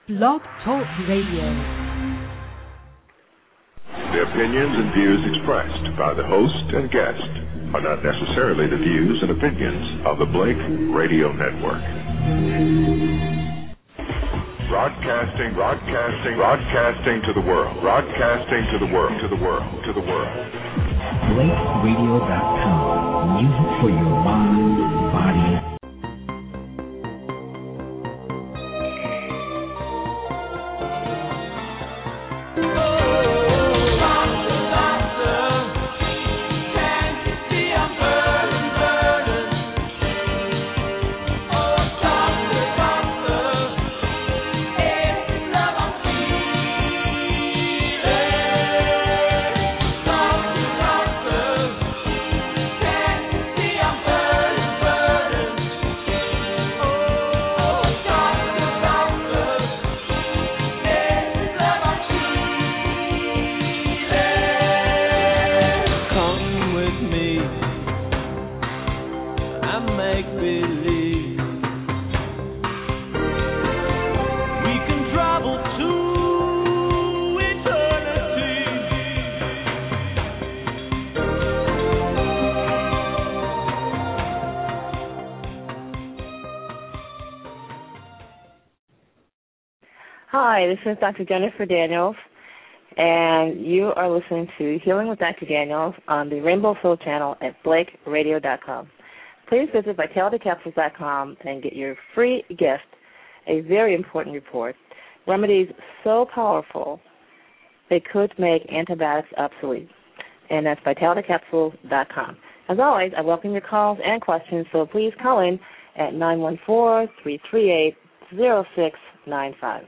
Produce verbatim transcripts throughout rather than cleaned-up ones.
Blog Talk Radio. The opinions and views expressed by the host and guest are not necessarily the views and opinions of the Blake Radio Network. Broadcasting, broadcasting, broadcasting to the world, broadcasting to the world, to the world, to the world. Blake Radio dot com. Music for your mind, body, Hi, this is Doctor Jennifer Daniels, and you are listening to Healing with Doctor Daniels on the Rainbow Soul channel at Blake Radio dot com. Please visit Vitality Capsules dot com and get your free gift, a very important report, remedies so powerful they could make antibiotics obsolete, and that's Vitality Capsules dot com. As always, I welcome your calls and questions, so please call in at nine one four, three three eight, zero six nine five.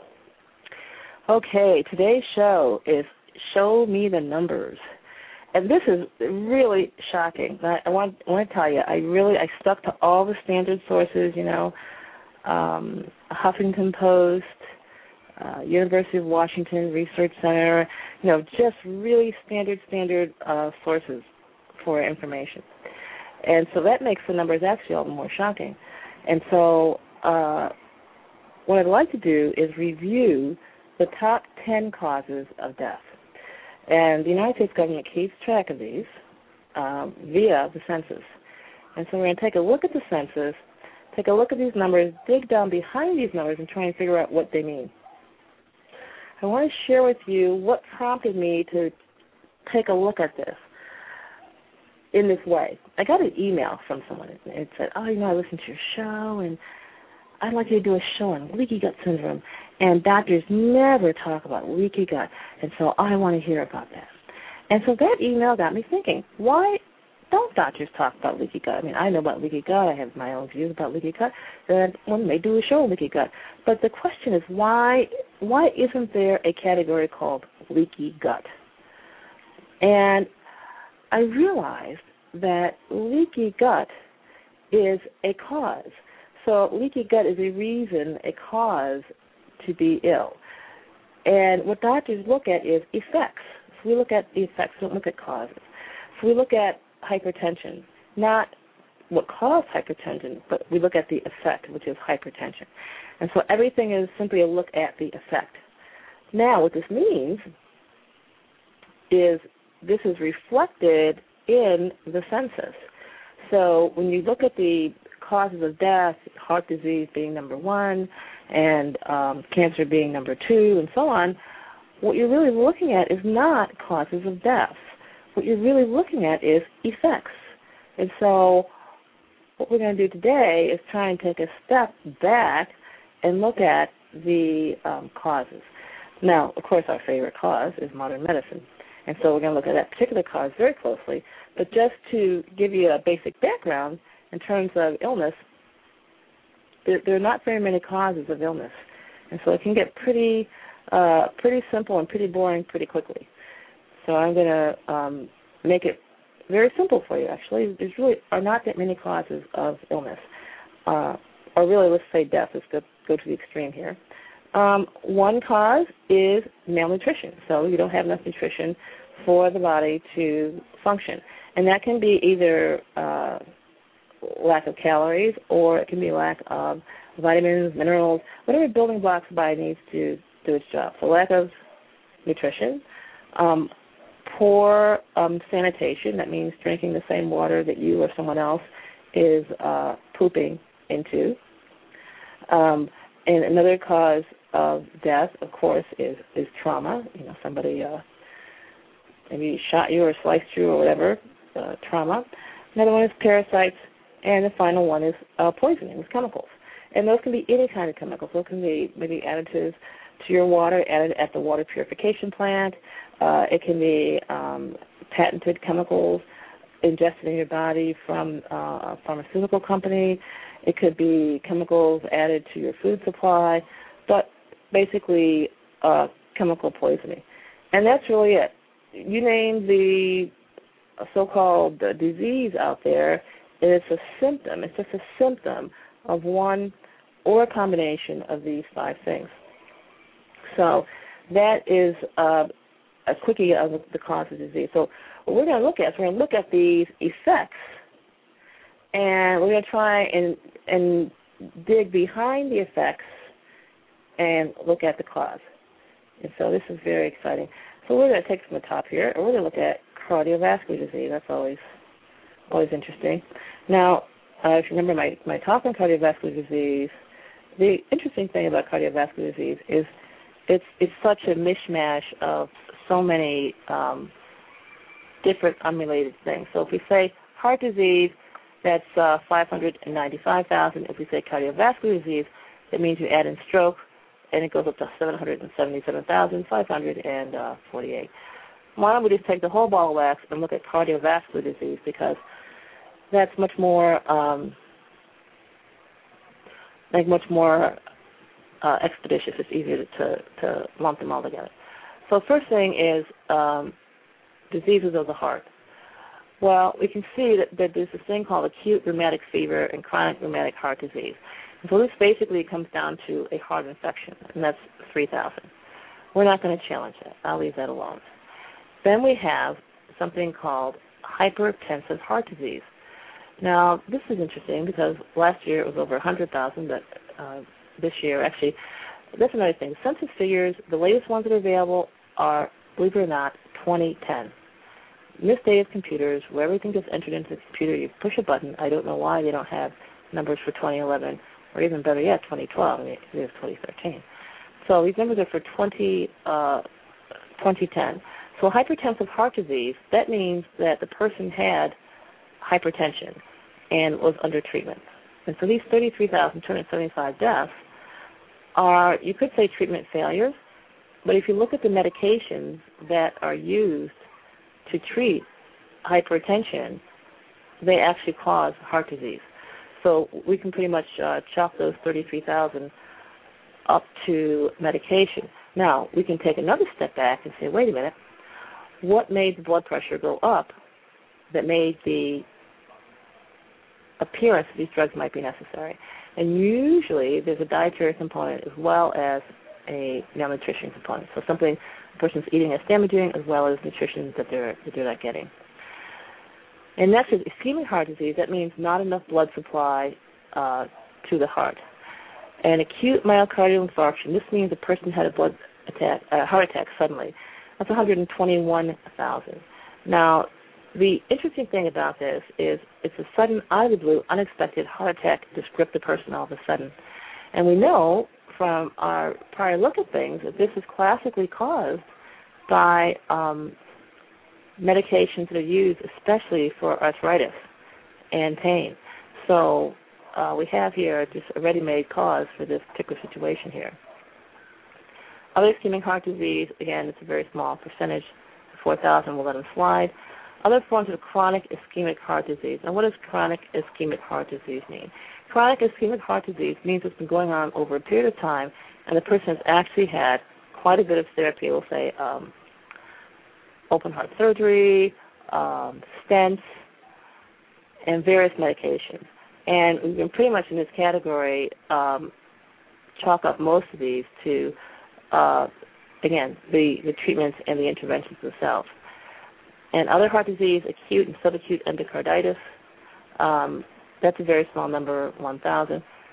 Okay, today's show is Show Me the Numbers. And this is really shocking. I, I, want, I want to tell you, I really, I stuck to all the standard sources, you know, um, Huffington Post, uh, University of Washington Research Center, you know, just really standard, standard uh, sources for information. And so that makes the numbers actually all the more shocking. And so uh, what I'd like to do is review the top ten causes of death. And the United States government keeps track of these um, via the census. And so we're going to take a look at the census, take a look at these numbers, dig down behind these numbers, and try and figure out what they mean. I want to share with you what prompted me to take a look at this in this way. I got an email from someone. It said, oh, you know, I listened to your show, and I'd like you to do a show on leaky gut syndrome, and doctors never talk about leaky gut, and so I want to hear about that. And so that email got me thinking, why don't doctors talk about leaky gut? I mean, I know about leaky gut. I have my own views about leaky gut, and one may do a show on leaky gut. But the question is, why why isn't there a category called leaky gut? And I realized that leaky gut is a cause. So leaky gut is a reason, a cause to be ill. And what doctors look at is effects. So we look at the effects, we don't look at causes. So we look at hypertension, not what caused hypertension, but we look at the effect, which is hypertension. And so everything is simply a look at the effect. Now, what this means is this is reflected in the census. So when you look at the causes of death, heart disease being number one, and um, cancer being number two, and so on, what you're really looking at is not causes of death. What you're really looking at is effects. And so what we're going to do today is try and take a step back and look at the um, causes. Now, of course, our favorite cause is modern medicine. And so we're going to look at that particular cause very closely. But just to give you a basic background, in terms of illness, there, there are not very many causes of illness. And so it can get pretty uh, pretty simple and pretty boring pretty quickly. So I'm going to um, make it very simple for you, actually. There really are not that many causes of illness. Uh, or really, let's say death. Let's go, go to the extreme here. Um, one cause is malnutrition. So you don't have enough nutrition for the body to function. And that can be either uh, lack of calories, or it can be lack of vitamins, minerals, whatever building blocks the body needs to do its job. So lack of nutrition, um, poor um, sanitation, that means drinking the same water that you or someone else is uh, pooping into. Um, and another cause of death, of course, is, is trauma. You know, somebody uh, maybe shot you or sliced you or whatever, uh, trauma. Another one is parasites, and the final one is uh, poisoning with chemicals. And those can be any kind of chemicals. Those can be maybe additives to your water, added at the water purification plant. Uh, it can be um, patented chemicals ingested in your body from uh, a pharmaceutical company. It could be chemicals added to your food supply, but basically uh, chemical poisoning. And that's really it. You name the so-called disease out there, and it's a symptom. It's just a symptom of one or a combination of these five things. So that is uh, a quickie of the cause of disease. So what we're going to look at is we're going to look at these effects, and we're going to try and and dig behind the effects and look at the cause. And so this is very exciting. So we're going to take from the top here, and we're going to look at cardiovascular disease. That's always always interesting. Now, uh, if you remember my, my talk on cardiovascular disease, the interesting thing about cardiovascular disease is it's it's such a mishmash of so many um, different unrelated things. So if we say heart disease, that's uh, five hundred ninety-five thousand. If we say cardiovascular disease, it means you add in stroke, and it goes up to seven hundred seventy-seven thousand five hundred forty-eight. Why don't we just take the whole ball of wax and look at cardiovascular disease, because that's much more, um, like much more uh, expeditious. It's easier to, to lump them all together. So first thing is um, diseases of the heart. Well, we can see that, that there's this thing called acute rheumatic fever and chronic rheumatic heart disease. And so this basically comes down to a heart infection, and that's three thousand. We're not going to challenge that. I'll leave that alone. Then we have something called hypertensive heart disease. Now, this is interesting because last year it was over one hundred thousand, but uh, this year, actually, that's another thing. Census figures, the latest ones that are available are, believe it or not, twenty ten. In this day of computers, where everything gets entered into the computer, you push a button. I don't know why they don't have numbers for twenty eleven, or even better yet, twenty twelve. I mean, it is twenty thirteen. So these numbers are for twenty, uh, twenty ten. So hypertensive heart disease, that means that the person had hypertension and was under treatment. And so these thirty-three thousand two hundred seventy-five deaths are, you could say, treatment failures, but if you look at the medications that are used to treat hypertension, they actually cause heart disease. So we can pretty much uh, chalk those thirty-three thousand up to medication. Now, we can take another step back and say, wait a minute, what made the blood pressure go up that made the appearance that these drugs might be necessary? And usually there's a dietary component as well as a malnutrition component. So something the person's eating is damaging as well as nutrition that they're, that they're not getting. And next is ischemic heart disease. That means not enough blood supply uh, to the heart. And acute myocardial infarction, this means a person had a blood attack, a heart attack suddenly. That's one hundred twenty-one thousand. Now, the interesting thing about this is it's a sudden, out of the blue, unexpected heart attack just gripped the person all of a sudden. And we know from our prior look at things that this is classically caused by um, medications that are used especially for arthritis and pain. So uh, we have here just a ready-made cause for this particular situation here. Other ischemic heart disease, again, it's a very small percentage, four thousand, we'll let them slide. Other forms of chronic ischemic heart disease. Now, what does chronic ischemic heart disease mean? Chronic ischemic heart disease means it's been going on over a period of time, and the person has actually had quite a bit of therapy, we'll say um, open heart surgery, um, stents, and various medications. And we can pretty much in this category um, chalk up most of these to, uh, again, the, the treatments and the interventions themselves. And other heart disease, acute and subacute endocarditis, um, that's a very small number, one thousand.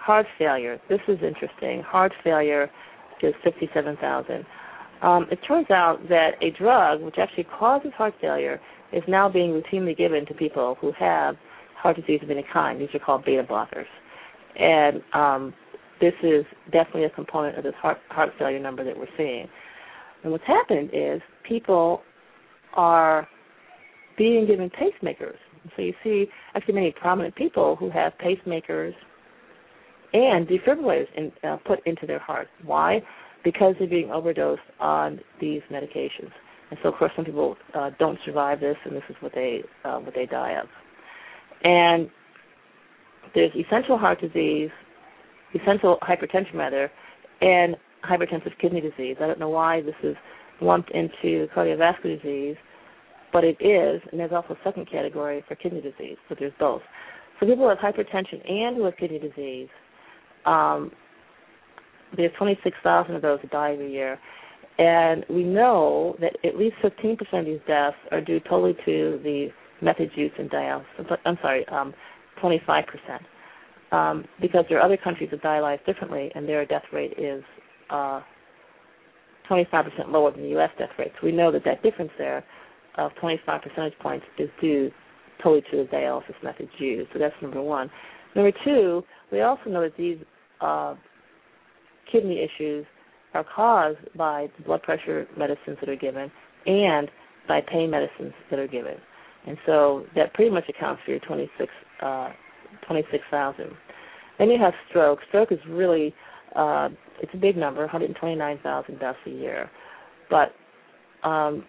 heart failure. This is interesting. Heart failure is fifty-seven thousand. Um, it turns out that a drug which actually causes heart failure is now being routinely given to people who have heart disease of any kind. These are called beta blockers. And um, this is definitely a component of this heart, heart failure number that we're seeing. And what's happened is people are being given pacemakers. So you see actually many prominent people who have pacemakers and defibrillators in, uh, put into their heart. Why? Because they're being overdosed on these medications. And so, of course, some people uh, don't survive this, and this is what they uh, what they die of. And there's essential heart disease, essential hypertension rather, and hypertensive kidney disease. I don't know why this is lumped into cardiovascular disease, but it is, and there's also a second category for kidney disease, so there's both. So people who have hypertension and who have kidney disease, um, there's twenty-six thousand of those that die every year. And we know that at least fifteen percent of these deaths are due totally to the methods used in dialysis. I'm sorry, um, twenty-five percent. Um, because there are other countries that dialyze differently, and their death rate is uh, twenty-five percent lower than the U S death rate. So we know that that difference there of twenty-five percentage points is due totally to the dialysis methods used. So that's number one. Number two, we also know that these uh, kidney issues are caused by the blood pressure medicines that are given and by pain medicines that are given. And so that pretty much accounts for your twenty-six thousand. Then you have stroke. Stroke is really, uh, it's a big number, one hundred twenty-nine thousand deaths a year. But um,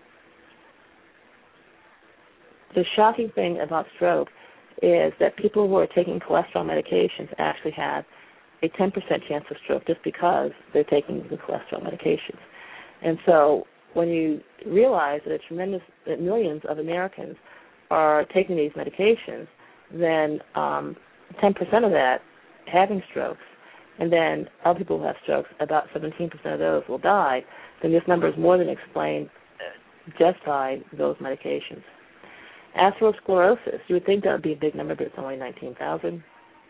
the shocking thing about stroke is that people who are taking cholesterol medications actually have a ten percent chance of stroke just because they're taking the cholesterol medications. And so when you realize that a tremendous, that millions of Americans are taking these medications, then um, ten percent of that having strokes, and then other people who have strokes, about seventeen percent of those will die, then this number is more than explained just by those medications. Atherosclerosis, you would think that would be a big number, but it's only nineteen thousand.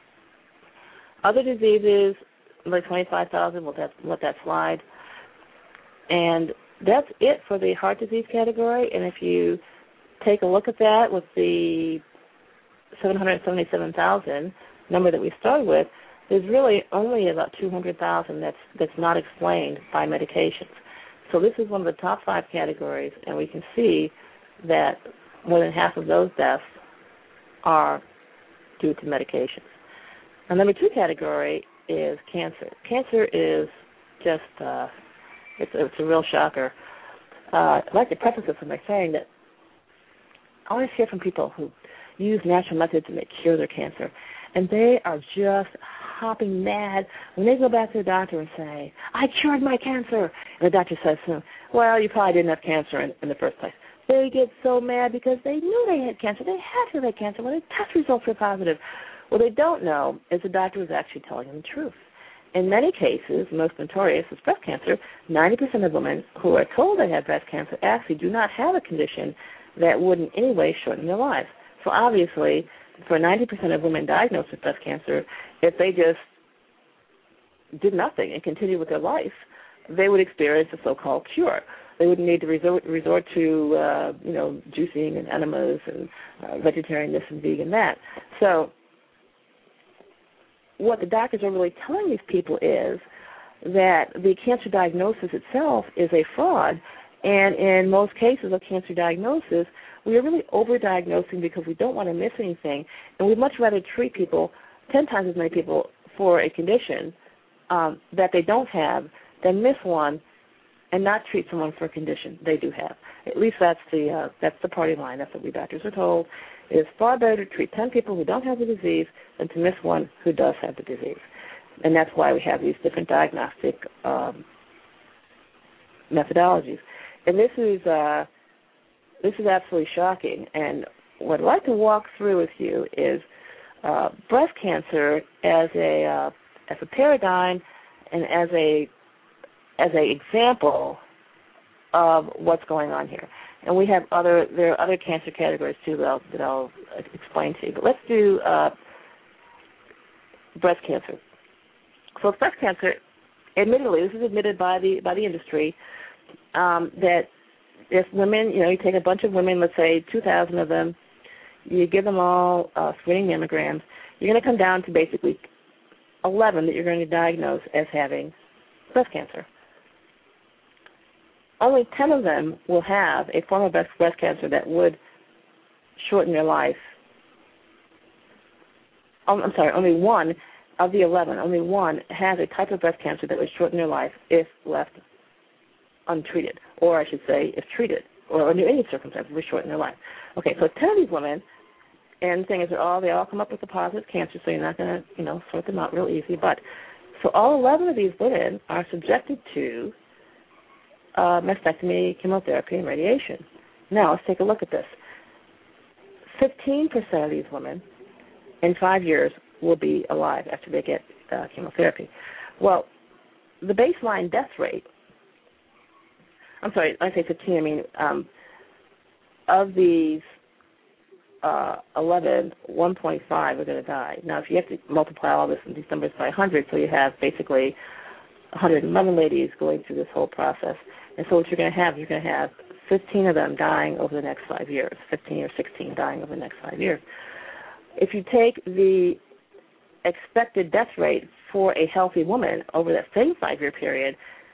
Other diseases, like twenty-five thousand, we'll let, let that slide. And that's it for the heart disease category. And if you take a look at that with the seven hundred seventy-seven thousand number that we started with, there's really only about two hundred thousand that's, that's not explained by medications. So this is one of the top five categories, and we can see that more than half of those deaths are due to medications. The number two category is cancer. Cancer is just, uh, it's, a, it's a real shocker. Uh, I'd like to preface this by saying that I always hear from people who use natural methods and they cure their cancer, and they are just hopping mad when they go back to the doctor and say, I cured my cancer. And the doctor says to them, well, you probably didn't have cancer in, in the first place. They get so mad because they knew they had cancer. They had to have cancer when the test results were positive. What they don't know is the doctor was actually telling them the truth. In many cases, most notorious is breast cancer, ninety percent of women who are told they have breast cancer actually do not have a condition that would in any way shorten their lives. So obviously, for ninety percent of women diagnosed with breast cancer, if they just did nothing and continued with their life, they would experience a so-called cure. They wouldn't need to resort, resort to, uh, you know, juicing and enemas and uh, vegetarian this and vegan that. So what the doctors are really telling these people is that the cancer diagnosis itself is a fraud, and in most cases of cancer diagnosis, we are really over-diagnosing because we don't want to miss anything, and we'd much rather treat people, ten times as many people, for a condition um, that they don't have than miss one and not treat someone for a condition they do have. At least that's the uh, that's the party line. That's what we doctors are told. It is far better to treat ten people who don't have the disease than to miss one who does have the disease. And that's why we have these different diagnostic um, methodologies. And this is uh, this is absolutely shocking. And what I'd like to walk through with you is uh, breast cancer as a uh, as a paradigm and as a as an example of what's going on here. And we have other, there are other cancer categories too that I'll, that I'll explain to you. But let's do uh, for breast cancer. So breast cancer, admittedly, this is admitted by the by the industry, um, that if women, you know, you take a bunch of women, let's say two thousand of them, you give them all uh, screening mammograms, you're going to come down to basically eleven that you're going to diagnose as having breast cancer. Only ten of them will have a form of breast, breast cancer that would shorten their life. Oh, I'm sorry, only one of the eleven, only one has a type of breast cancer that would shorten their life if left untreated, or I should say if treated, or under any circumstances would shorten their life. Okay, so ten of these women, and the thing is that all they all come up with a positive cancer, so you're not going to, you know, sort them out real easy. But so all eleven of these women are subjected to uh, mastectomy, chemotherapy, and radiation. Now let's take a look at this. Fifteen percent of these women in five years will be alive after they get uh, chemotherapy. Well, the baseline death rate, I'm sorry, I say fifteen, I mean, um, of these uh, eleven, one point five are going to die. Now, if you have to multiply all this and these numbers by one hundred, so you have basically one hundred eleven ladies going through this whole process. And so what you're going to have, you're going to have fifteen of them dying over the next five years, fifteen or sixteen dying over the next five years. If you take the expected death rate for a healthy woman over that same five-year period,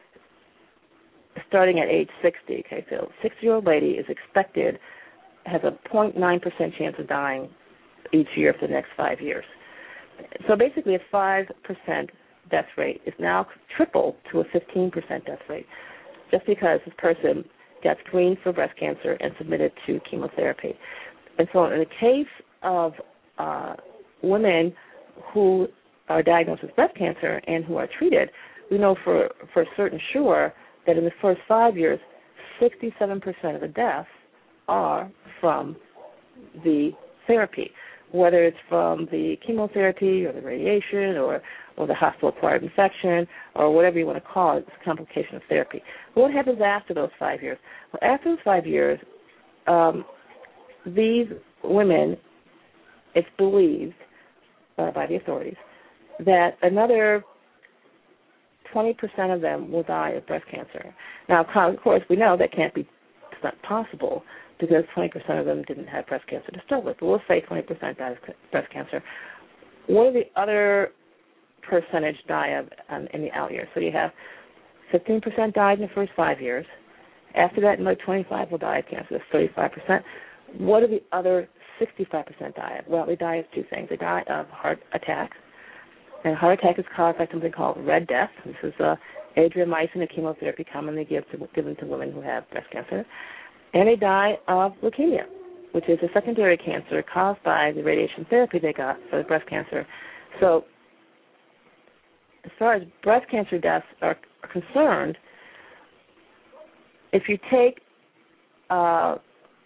starting at age sixty, okay, so a sixty-year-old lady is expected, has a zero point nine percent chance of dying each year for the next five years. So basically a five percent death rate is now tripled to a fifteen percent death rate just because this person got screened for breast cancer and submitted to chemotherapy. And so in the case of uh, women who are diagnosed with breast cancer and who are treated, we know for, for certain sure that in the first five years, sixty-seven percent of the deaths are from the therapy, whether it's from the chemotherapy or the radiation or, or the hospital-acquired infection or whatever you want to call it. It's a complication of therapy. What happens after those five years? Well, after those five years, um, these women, it's believed uh, by the authorities that another twenty percent of them will die of breast cancer. Now, of course, we know that can't be, it's not possible because twenty percent of them didn't have breast cancer to start with. But we'll say twenty percent died of breast cancer. What are the other percentage die of um, in the out years? So you have fifteen percent died in the first five years. After that, another twenty-five will die of cancer. That's thirty-five percent. What do the other sixty-five percent die of? Well, they die of two things. They die of heart attacks. And a heart attack is caused by something called red death. This is uh, adriamycin, a chemotherapy commonly given to, given to women who have breast cancer. And they die of leukemia, which is a secondary cancer caused by the radiation therapy they got for the breast cancer. So as far as breast cancer deaths are, are concerned, if you take uh,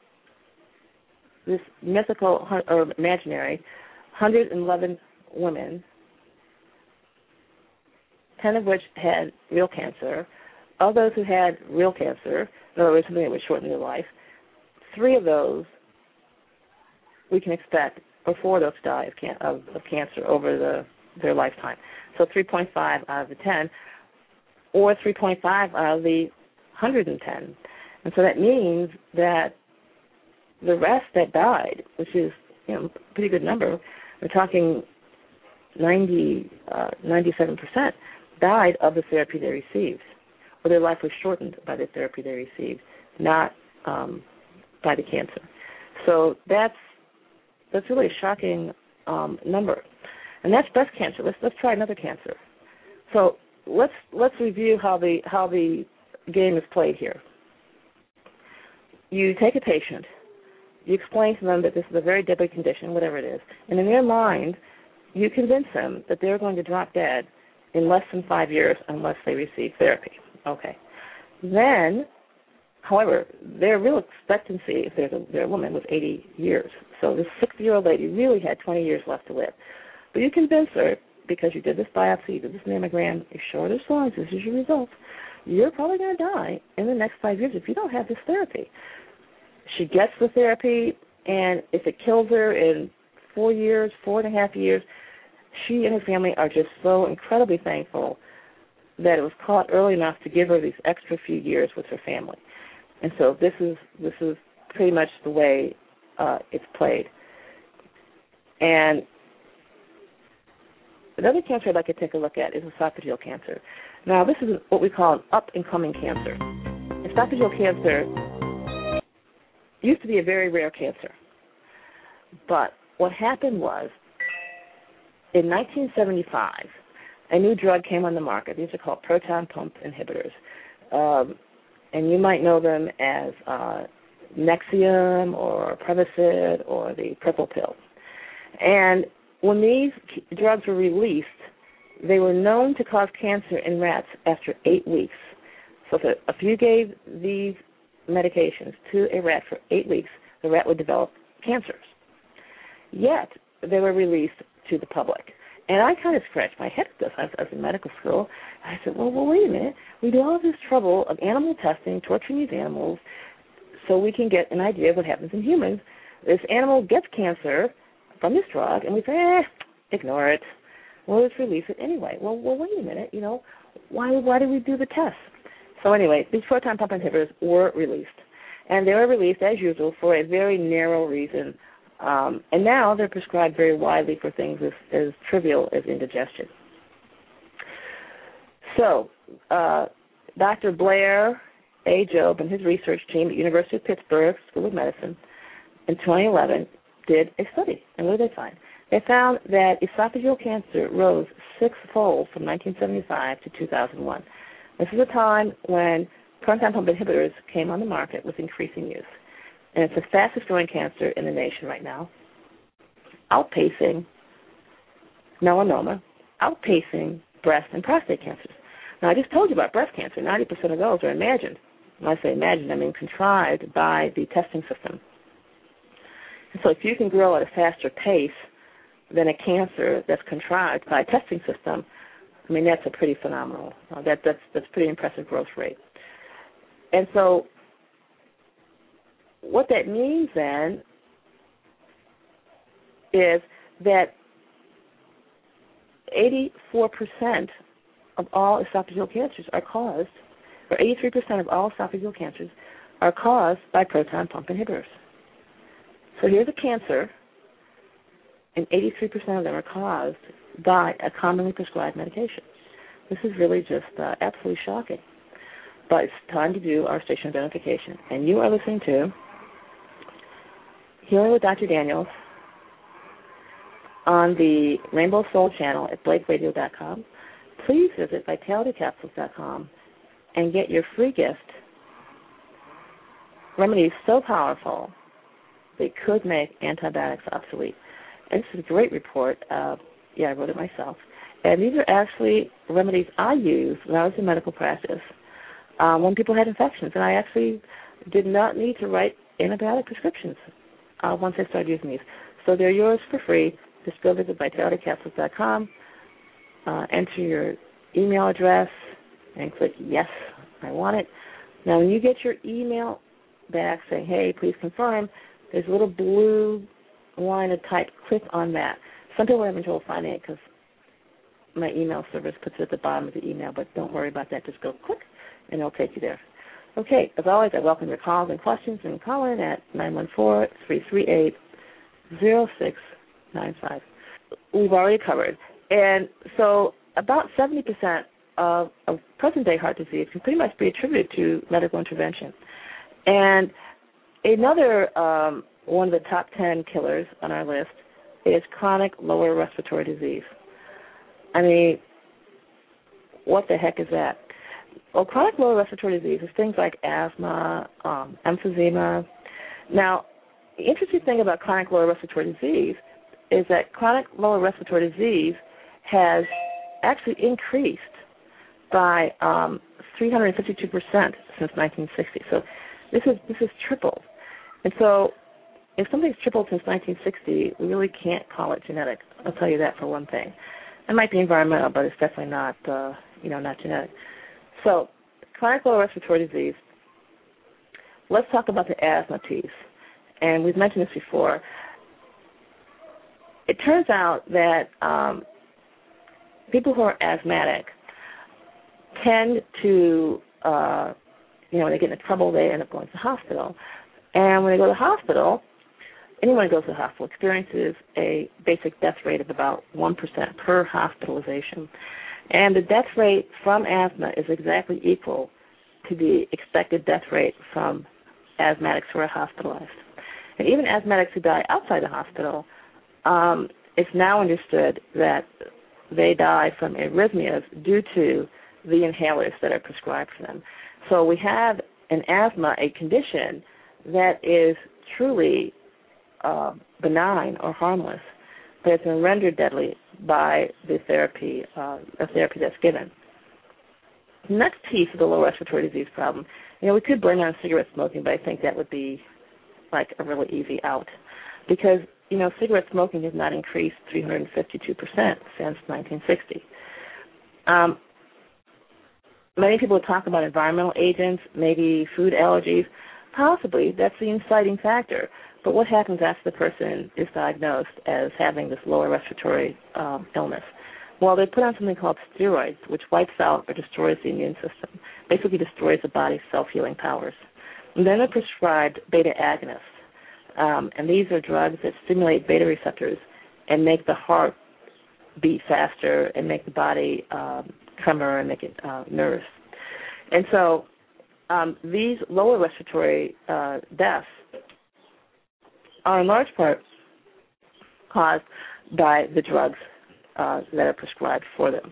this mythical or imaginary one hundred eleven women, ten of which had real cancer. Of those who had real cancer, in other words, something that would shorten their life, three of those we can expect, or four of those die of, can- of, of cancer over the, their lifetime. So three point five out of the ten, or three point five out of the one hundred ten. And so that means that the rest that died, which is, you know, a pretty good number, we're talking ninety, uh, ninety-seven percent, died of the therapy they received, or their life was shortened by the therapy they received, not um, by the cancer. So that's that's really a shocking um, number, and that's breast cancer. Let's let's try another cancer. So let's let's review how the how the game is played here. You take a patient, you explain to them that this is a very deadly condition, whatever it is, and in their mind, you convince them that they're going to drop dead in less than five years unless they receive therapy. Okay. Then, however, their real expectancy, if there's a, they're a woman, was eighty years. So this sixty-year-old lady really had twenty years left to live. But you convince her, because you did this biopsy, you did this mammogram, you showed her signs, this is your results, you're probably going to die in the next five years if you don't have this therapy. She gets the therapy, and if it kills her in four years, four and a half years, she and her family are just so incredibly thankful that it was caught early enough to give her these extra few years with her family. And so this is this is pretty much the way uh, it's played. And another cancer I'd like to take a look at is esophageal cancer. Now, this is what we call an up-and-coming cancer. Esophageal cancer used to be a very rare cancer. But what happened was, in nineteen seventy-five, a new drug came on the market. These are called proton pump inhibitors. Um, and you might know them as uh, Nexium or Prevacid or the purple pill. And when these drugs were released, they were known to cause cancer in rats after eight weeks. So if, if you gave these medications to a rat for eight weeks, the rat would develop cancers. Yet, they were released to the public. And I kind of scratched my head at this. I was, I was in medical school. I said, well, well, wait a minute. We do all this trouble of animal testing, torturing these animals, so we can get an idea of what happens in humans. This animal gets cancer from this drug, and we say, eh, ignore it. We'll just release it anyway. Well, well, wait a minute. You know, why why did we do the test? So anyway, these proton pump inhibitors were released. And they were released, as usual, for a very narrow reason. Um, and now they're prescribed very widely for things as, as trivial as indigestion. So uh, Doctor Blair A. Jobe and his research team at University of Pittsburgh School of Medicine in twenty eleven did a study. And what did they find? They found that esophageal cancer rose six-fold from nineteen seventy-five to two thousand one. This is a time when proton pump inhibitors came on the market with increasing use. And it's the fastest-growing cancer in the nation right now, outpacing melanoma, outpacing breast and prostate cancers. Now, I just told you about breast cancer. ninety percent of those are imagined. When I say imagined, I mean contrived by the testing system. And so if you can grow at a faster pace than a cancer that's contrived by a testing system, I mean, that's a pretty phenomenal, uh, that, that's, that's pretty impressive growth rate. And so what that means then is that eighty-four percent of all esophageal cancers are caused, or eighty-three percent of all esophageal cancers are caused by proton pump inhibitors. So here's a cancer, and eighty-three percent of them are caused by a commonly prescribed medication. This is really just uh, absolutely shocking. But it's time to do our station identification. And you are listening to Healing with Doctor Daniels on the Rainbow Soul channel at blake radio dot com. Please visit vitality capsules dot com and get your free gift, remedies so powerful they could make antibiotics obsolete. And this is a great report. Uh, yeah, I wrote it myself. And these are actually remedies I used when I was in medical practice um, when people had infections. And I actually did not need to write antibiotic prescriptions uh, once I started using these. So they're yours for free. Just go visit vitality capsules dot com, uh, enter your email address, and click yes, I want it. Now, when you get your email back saying, hey, please confirm, there's a little blue line of type. Click on that. Some people are having trouble finding it because my email service puts it at the bottom of the email, but don't worry about that. Just go click, and it'll take you there. Okay, as always, I welcome your calls and questions, and call in at nine one four, three three eight, zero six nine five. We've already covered. And so about seventy percent of, of present-day heart disease can pretty much be attributed to medical intervention. And another um, one of the top ten killers on our list is chronic lower respiratory disease. I mean, what the heck is that? Well, chronic lower respiratory disease is things like asthma, um, emphysema. Now, the interesting thing about chronic lower respiratory disease is that chronic lower respiratory disease has actually increased by um, three hundred fifty-two percent since nineteen sixty. So this is this is tripled. And so if something's tripled since nineteen sixty, we really can't call it genetic. I'll tell you that for one thing. It might be environmental, but it's definitely not, uh, you know, not genetic. So chronic lower respiratory disease, let's talk about the asthma piece. And we've mentioned this before. It turns out that um, people who are asthmatic tend to, uh, you know, when they get into trouble, they end up going to the hospital. And when they go to the hospital, anyone who goes to the hospital experiences a basic death rate of about one percent per hospitalization. And the death rate from asthma is exactly equal to the expected death rate from asthmatics who are hospitalized. And even asthmatics who die outside the hospital, um, it's now understood that they die from arrhythmias due to the inhalers that are prescribed for them. So we have in asthma a condition that is truly uh, benign or harmless, but it's been rendered deadly by the therapy, uh, the therapy that's given. The next piece of the lower respiratory disease problem, you know, we could blame it on cigarette smoking, but I think that would be like a really easy out because, you know, cigarette smoking has not increased three hundred fifty-two percent since nineteen sixty. Um, many people talk about environmental agents, maybe food allergies. Possibly, that's the inciting factor. But what happens after the person is diagnosed as having this lower respiratory um, illness? Well, they put on something called steroids, which wipes out or destroys the immune system, basically destroys the body's self-healing powers. And then they're prescribed beta agonists, um, and these are drugs that stimulate beta receptors and make the heart beat faster and make the body um, tremor and make it uh, nervous. And so um, these lower respiratory uh, deaths are in large part caused by the drugs uh, that are prescribed for them.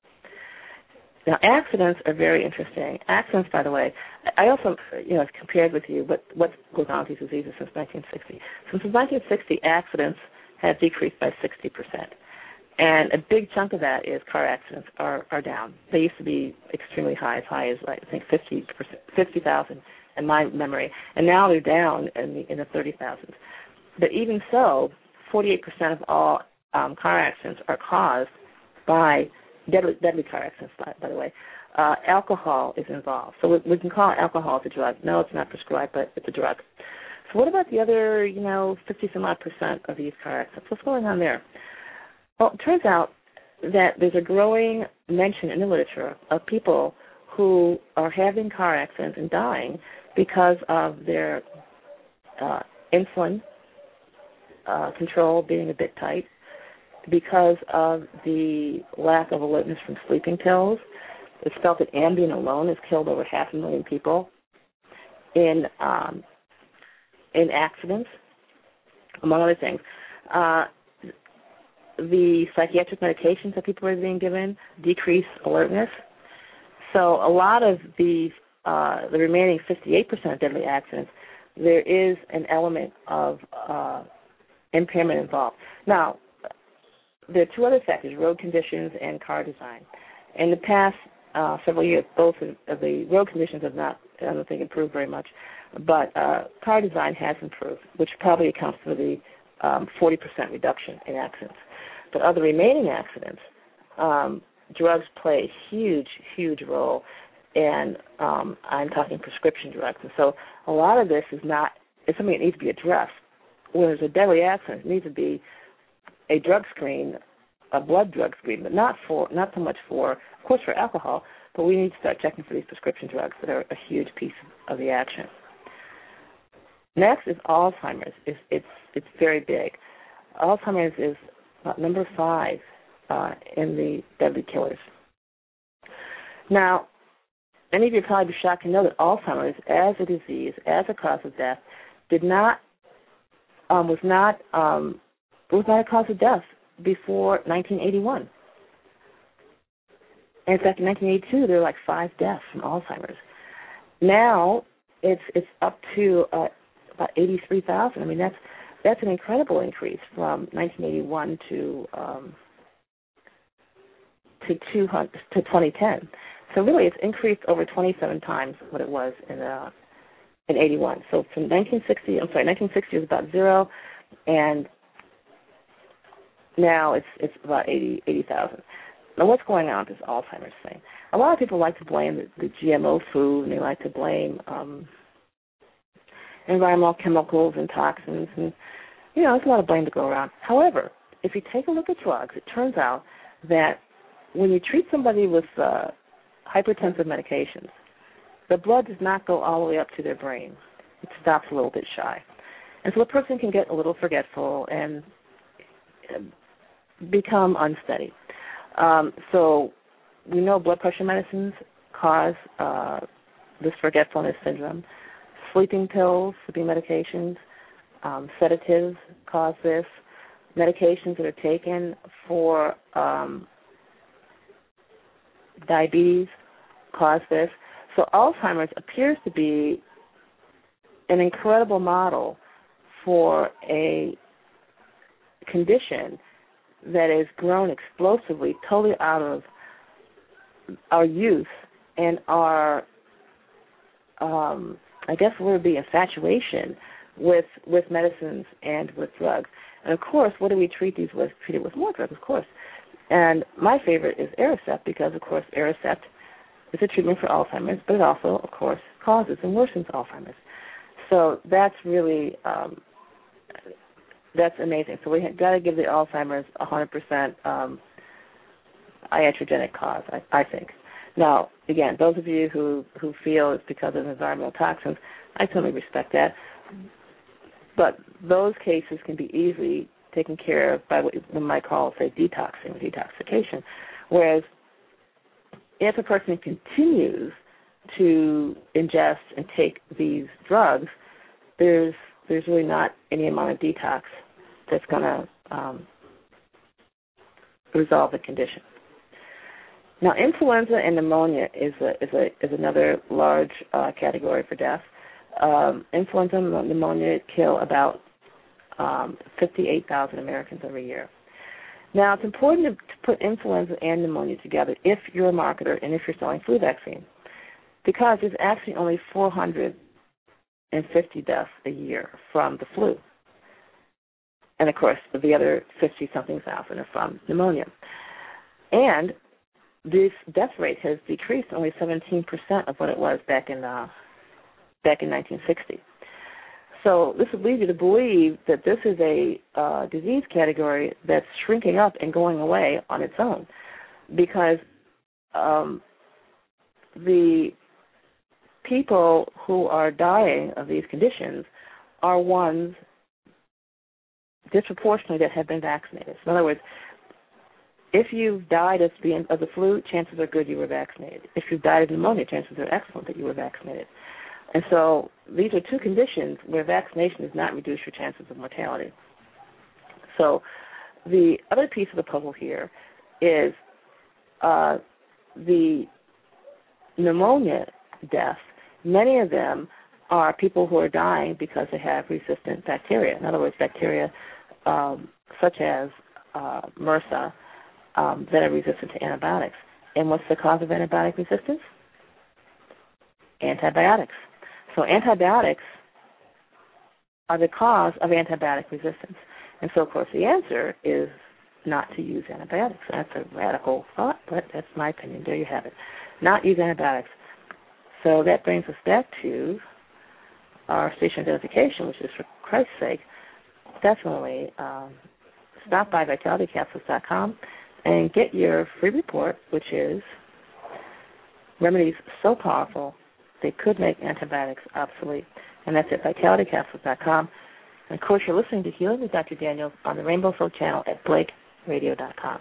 Now, accidents are very interesting. Accidents, by the way, I also, you know, compared with you what, what goes on with these diseases since nineteen sixty. Since nineteen sixty, accidents have decreased by sixty percent. And a big chunk of that is car accidents are, are down. They used to be extremely high, as high as, like, I think, fifty thousand in my memory. And now they're down in the, in the thirty thousands. But even so, forty-eight percent of all um, car accidents are caused by deadly, deadly car accidents, by, by the way. Uh, alcohol is involved. So we, we can call alcohol a drug. No, it's not prescribed, but it's a drug. So what about the other, you know, fifty some odd percent of these car accidents? What's going on there? Well, it turns out that there's a growing mention in the literature of people who are having car accidents and dying because of their uh, insulin uh, control being a bit tight, because of the lack of alertness from sleeping pills. It's felt that Ambien alone has killed over half a million people in um, in accidents, among other things. Uh, the psychiatric medications that people are being given decrease alertness. So a lot of the uh, the remaining fifty-eight percent of deadly accidents, there is an element of uh, impairment involved. Now, there are two other factors, road conditions and car design. In the past uh, several years, both of the road conditions have not, I don't think, improved very much, but uh, car design has improved, which probably accounts for the um, forty percent reduction in accidents. But of the remaining accidents, um, drugs play a huge, huge role, and um, I'm talking prescription drugs. And so a lot of this is not, it's something that needs to be addressed. When there's a deadly accident, it needs to be a drug screen, a blood drug screen, but not for, not so much for, of course, for alcohol, but we need to start checking for these prescription drugs that are a huge piece of the action. Next is Alzheimer's. It's it's, it's very big. Alzheimer's is uh, number five uh, in the deadly killers. Now, many of you will probably be shocked to know that Alzheimer's, as a disease, as a cause of death, did not um, was not um, was not a cause of death before nineteen eighty-one. And in fact, in nineteen eighty-two, there were like five deaths from Alzheimer's. Now it's it's up to uh, about eighty-three thousand. I mean, that's that's an incredible increase from nineteen eighty-one to um, to two hundred, to twenty ten. So really, it's increased over twenty-seven times what it was in uh, in eighty-one. So from nineteen sixty, I'm sorry, nineteen sixty was about zero, and now it's it's about eighty thousand. Now, what's going on with this Alzheimer's thing? A lot of people like to blame the, the G M O food, and they like to blame um, environmental chemicals and toxins, and, you know, there's a lot of blame to go around. However, if you take a look at drugs, it turns out that when you treat somebody with uh, hypertensive medications, the blood does not go all the way up to their brain. It stops a little bit shy. And so the person can get a little forgetful and become unsteady. Um, so we know blood pressure medicines cause uh, this forgetfulness syndrome. Sleeping pills, sleeping medications, um, sedatives cause this. Medications that are taken for um, diabetes cause this. So Alzheimer's appears to be an incredible model for a condition that has grown explosively, totally out of our youth and our, um, I guess it would be infatuation with with medicines and with drugs. And, of course, what do we treat these with? Treat it with more drugs, of course. And my favorite is Aricept because, of course, Aricept is a treatment for Alzheimer's, but it also, of course, causes and worsens Alzheimer's. So that's really, um, that's amazing. So we have got to give the Alzheimer's one hundred percent um, iatrogenic cause, I, I think. Now, again, those of you who, who feel it's because of environmental toxins, I totally respect that. But those cases can be easily taken care of by what we might call, say, detoxing or detoxification. Whereas if a person continues to ingest and take these drugs, there's there's really not any amount of detox that's going to um, resolve the condition. Now, influenza and pneumonia is a, is a is another large uh, category for death. Um, influenza and pneumonia kill about um, fifty-eight thousand Americans every year. Now, it's important to, to put influenza and pneumonia together if you're a marketer and if you're selling flu vaccine, because there's actually only four hundred fifty deaths a year from the flu. And, of course, the other fifty-something thousand are from pneumonia. And this death rate has decreased only seventeen percent of what it was back in uh, back in nineteen sixty. So this would lead you to believe that this is a uh, disease category that's shrinking up and going away on its own, because um, the people who are dying of these conditions are ones disproportionately that have been vaccinated. So in other words, if you've died of the, of the flu, chances are good you were vaccinated. If you've died of pneumonia, chances are excellent that you were vaccinated. And so these are two conditions where vaccination does not reduce your chances of mortality. So the other piece of the puzzle here is uh, the pneumonia deaths. Many of them are people who are dying because they have resistant bacteria. In other words, bacteria um, such as uh, MRSA um, that are resistant to antibiotics. And what's the cause of antibiotic resistance? Antibiotics. So antibiotics are the cause of antibiotic resistance. And so, of course, the answer is not to use antibiotics. That's a radical thought, but that's my opinion. There you have it. Not use antibiotics. So that brings us back to our station identification, which is, for Christ's sake, definitely um, stop by vitality capsules dot com and get your free report, which is remedies so powerful they could make antibiotics obsolete. And that's at vitality capsules dot com. And, of course, you're listening to Healing with Doctor Daniels on the Rainbow Folk channel at blake radio dot com.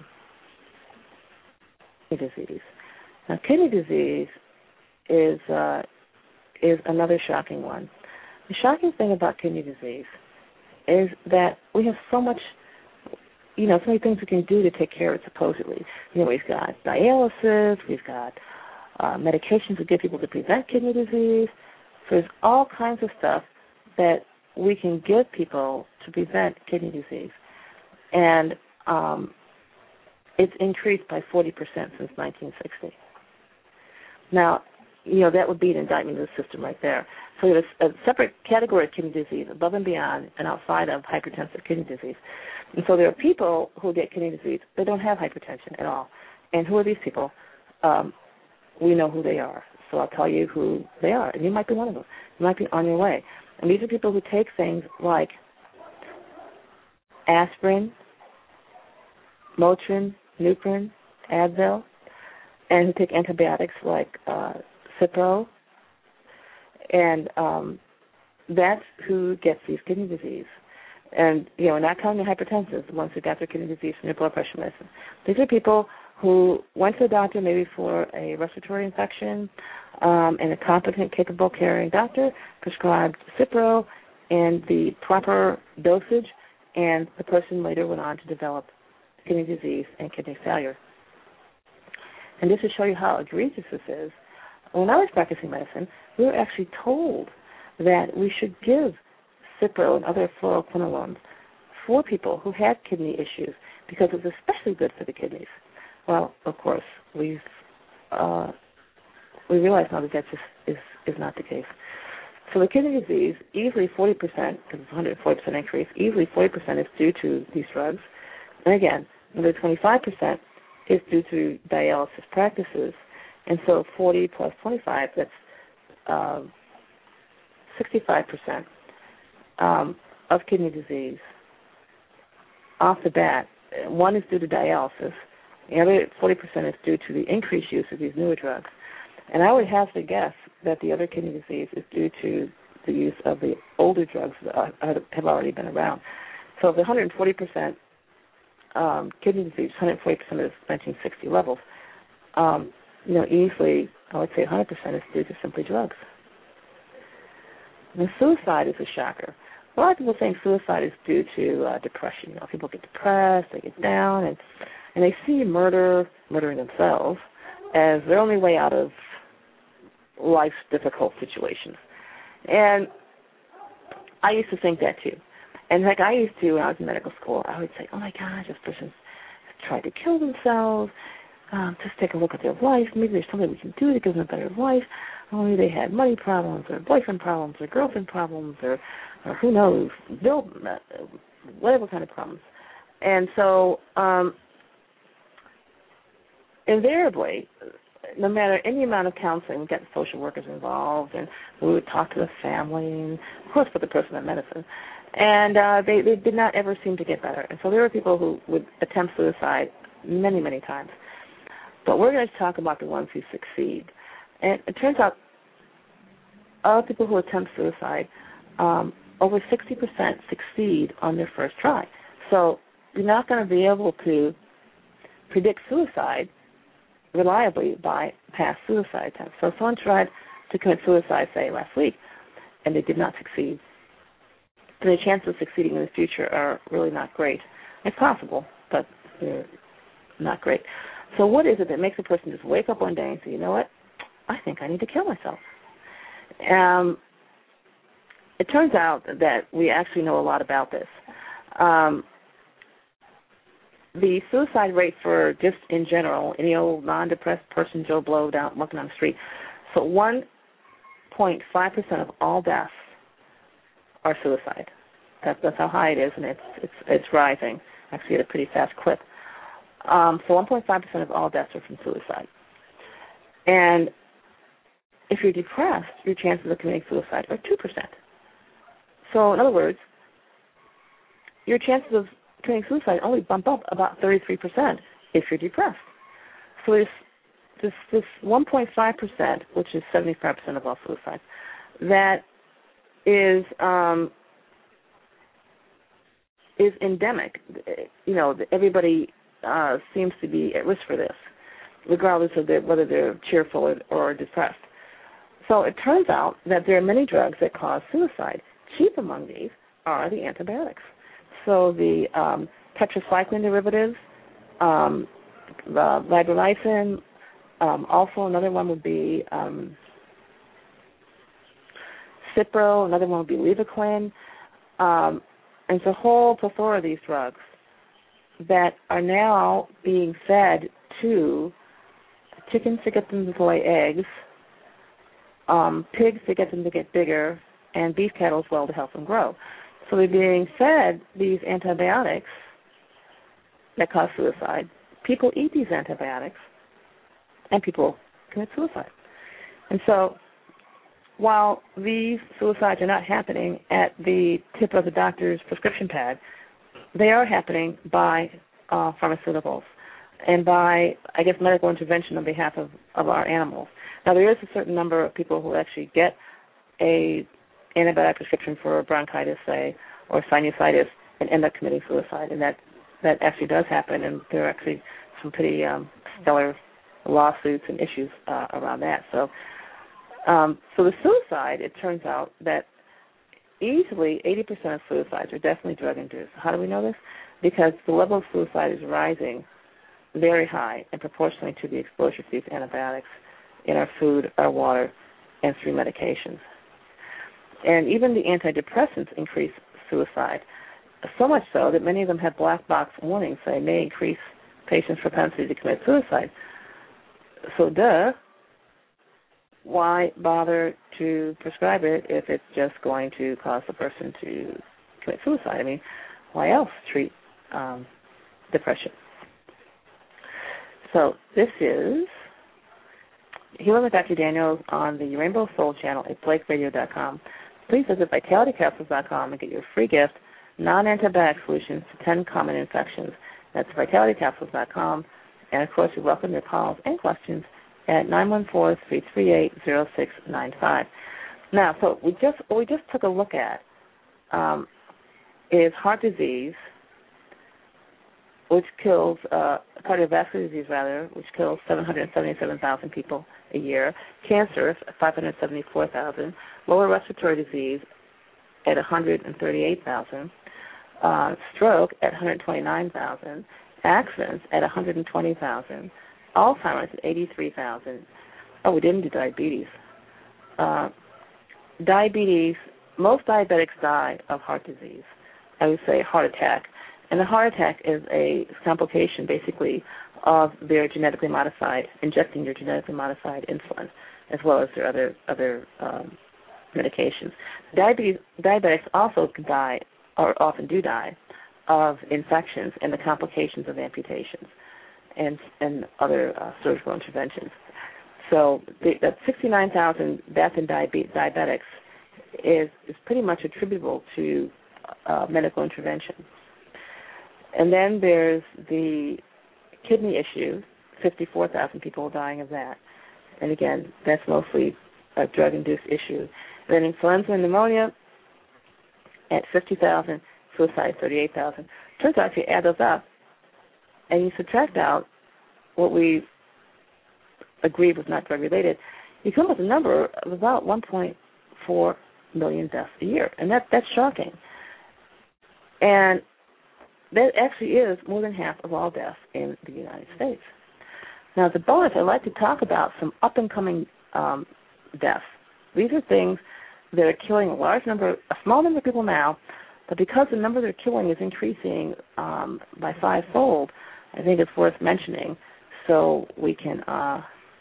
Kidney disease. Now, kidney disease is uh, is another shocking one. The shocking thing about kidney disease is that we have so much, you know, so many things we can do to take care of it, supposedly. You know, we've got dialysis, we've got uh, medications to give people to prevent kidney disease. So there's all kinds of stuff that we can give people to prevent kidney disease. And um, it's increased by forty percent since nineteen sixty. Now, you know, that would be an indictment of the system right there. So there's a separate category of kidney disease above and beyond and outside of hypertensive kidney disease. And so there are people who get kidney disease that don't have hypertension at all. And who are these people? Um, we know who they are. So I'll tell you who they are. And you might be one of them. You might be on your way. And these are people who take things like aspirin, Motrin, Nuprin, Advil, and who take antibiotics like uh, Cipro, and um, that's who gets these kidney disease. And, you know, we're not counting the hypertensives, the ones who got their kidney disease from their blood pressure medicine. These are people who went to the doctor maybe for a respiratory infection, um, and a competent, capable, caring doctor prescribed Cipro and the proper dosage, and the person later went on to develop kidney disease and kidney failure. And just to show you how egregious this is, when I was practicing medicine, we were actually told that we should give Cipro and other fluoroquinolones for people who had kidney issues because it was especially good for the kidneys. Well, of course, we've uh, we realize now that that just is, is not the case. So the kidney disease, easily forty percent, because it's one hundred forty percent increase, easily forty percent is due to these drugs. And again, another twenty-five percent is due to dialysis practices. And so forty plus twenty-five, that's uh, sixty-five percent um, of kidney disease off the bat. One is due to dialysis. The other forty percent is due to the increased use of these newer drugs. And I would have to guess that the other kidney disease is due to the use of the older drugs that are, have already been around. So the one hundred forty percent um, kidney disease, one hundred forty percent is nineteen sixty levels, um, you know, easily, I would say one hundred percent is due to simply drugs. And suicide is a shocker. A lot of people think suicide is due to uh, depression. You know, people get depressed, they get down, and and they see murder, murdering themselves, as their only way out of life's difficult situations. And I used to think that too. And like I used to when I was in medical school, I would say, oh my gosh, this person's tried to kill themselves. Um, just take a look at their life. Maybe there's something we can do to give them a better life. Only they had money problems or boyfriend problems or girlfriend problems or, or who knows, bill, whatever kind of problems. And so um, invariably, no matter any amount of counseling, we get the social workers involved, and we would talk to the family, and of course put the person in medicine. And uh, they, they did not ever seem to get better. And so there were people who would attempt suicide many, many times. But we're going to talk about the ones who succeed. And it turns out of people who attempt suicide, um, over sixty percent succeed on their first try. So you're not going to be able to predict suicide reliably by past suicide attempts. So if someone tried to commit suicide, say, last week, and they did not succeed, then the chances of succeeding in the future are really not great. It's possible, but they're not great. So what is it that makes a person just wake up one day and say, you know what, I think I need to kill myself? Um, it turns out that we actually know a lot about this. Um, the suicide rate for just in general, any old non-depressed person, Joe Blow, down walking on the street, so one point five percent of all deaths are suicide. That's, that's how high it is, and it's it's it's rising, actually at a pretty fast clip. Um, so one point five percent of all deaths are from suicide. And if you're depressed, your chances of committing suicide are two percent. So in other words, your chances of committing suicide only bump up about thirty-three percent if you're depressed. So this this, this one point five percent, which is seventy-five percent of all suicides, that is um, is endemic. You know, everybody uh, seems to be at risk for this, regardless of their, whether they're cheerful or, or depressed. So it turns out that there are many drugs that cause suicide. Chief among these are the antibiotics. So the um, tetracycline derivatives, um, uh, vibrolizin, um, also another one would be um, Cipro, another one would be Levaquin, um, and it's a whole plethora of these drugs that are now being fed to chickens to get them to lay eggs, um, pigs to get them to get bigger, and beef cattle as well to help them grow. So they're being fed these antibiotics that cause suicide. People eat these antibiotics, and people commit suicide. And so while these suicides are not happening at the tip of the doctor's prescription pad, they are happening by uh, pharmaceuticals. and by, I guess, medical intervention on behalf of, of our animals. Now, there is a certain number of people who actually get a antibiotic prescription for bronchitis, say, or sinusitis, and end up committing suicide, and that, that actually does happen, and there are actually some pretty um, stellar lawsuits and issues uh, around that. So, um, so the suicide, it turns out that easily eighty percent of suicides are definitely drug-induced. How do we know this? Because the level of suicide is rising very high and proportionally to the exposure to these antibiotics in our food, our water, and through medications. And even the antidepressants increase suicide, so much so that many of them have black box warnings saying may increase patients' propensity to commit suicide. So, duh, why bother to prescribe it if it's just going to cause the person to commit suicide? I mean, why else treat um, depression? So this is Healing with Doctor Daniels on the Rainbow Soul channel at blake radio dot com. Please visit vitality capsules dot com and get your free gift, non-antibiotic solutions to ten common infections. That's vitality capsules dot com. And, of course, we welcome your calls and questions at nine one four, three three eight, zero six nine five. Now, so we just what we just took a look at um, is heart disease, which kills, uh, cardiovascular disease, rather, which kills seven hundred seventy-seven thousand people a year, cancer, five hundred seventy-four thousand, lower respiratory disease at one hundred thirty-eight thousand, uh, stroke at one hundred twenty-nine thousand, accidents at one hundred twenty thousand, Alzheimer's at eighty-three thousand. Oh, we didn't do diabetes. Uh, diabetes, most diabetics die of heart disease. I would say heart attack. And the heart attack is a complication, basically, of their genetically modified, injecting their genetically modified insulin, as well as their other other um, medications. Diabetes, diabetics also can die, or often do die, of infections and the complications of amputations and and other uh, surgical interventions. So the, that sixty-nine thousand deaths in diabe- diabetics is, is pretty much attributable to uh, medical intervention. And then there's the kidney issue, fifty-four thousand people dying of that. And again, that's mostly a drug-induced issue. Then influenza and pneumonia at fifty thousand, suicide thirty-eight thousand. Turns out if you add those up and you subtract out what we agreed was not drug-related, you come up with a number of about one point four million deaths a year. And that that's shocking. And that actually is more than half of all deaths in the United States. Now, as a bonus, I'd like to talk about some up-and-coming um, deaths. These are things that are killing a large number, a small number of people now, but because the number they're killing is increasing um, by fivefold, I think it's worth mentioning so we can uh,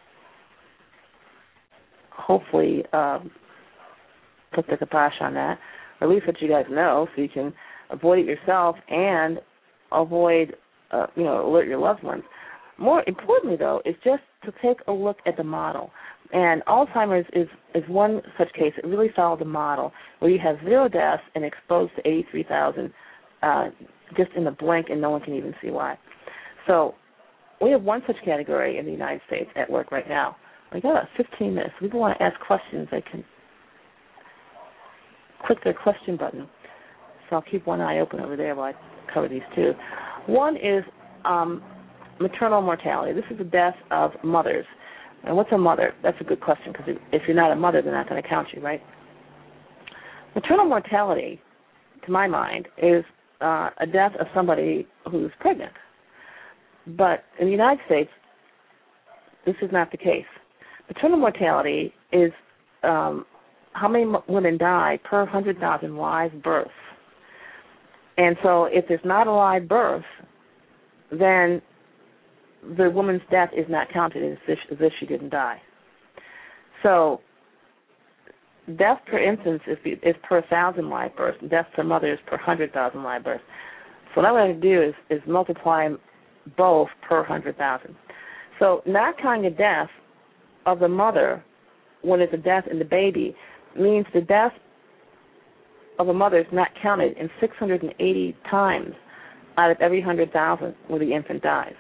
hopefully um, put the kibosh on that, or at least let you guys know so you can avoid it yourself and avoid, uh, you know, alert your loved ones. More importantly, though, is just to take a look at the model. And Alzheimer's is, is one such case that really followed the model where you have zero deaths and exposed to eighty-three thousand uh, just in the blink, and no one can even see why. So we have one such category in the United States at work right now. We got about fifteen minutes. People want to ask questions. They can click their question button. So I'll keep one eye open over there while I cover these two. One is um, maternal mortality. This is the death of mothers. And what's a mother? That's a good question, because if you're not a mother, they're not going to count you, right? Maternal mortality, to my mind, is uh, a death of somebody who's pregnant. But in the United States, this is not the case. Maternal mortality is um, how many women die per one hundred thousand live births. And so if there's not a live birth, then the woman's death is not counted as if, as if she didn't die. So death per instance is, is per one thousand live births, and death per mother is per one hundred thousand live births. So what I want to do is, is multiply both per one hundred thousand. So not counting the death of the mother when it's a death in the baby means the death of a mother is not counted in six hundred eighty times out of every one hundred thousand where the infant dies. So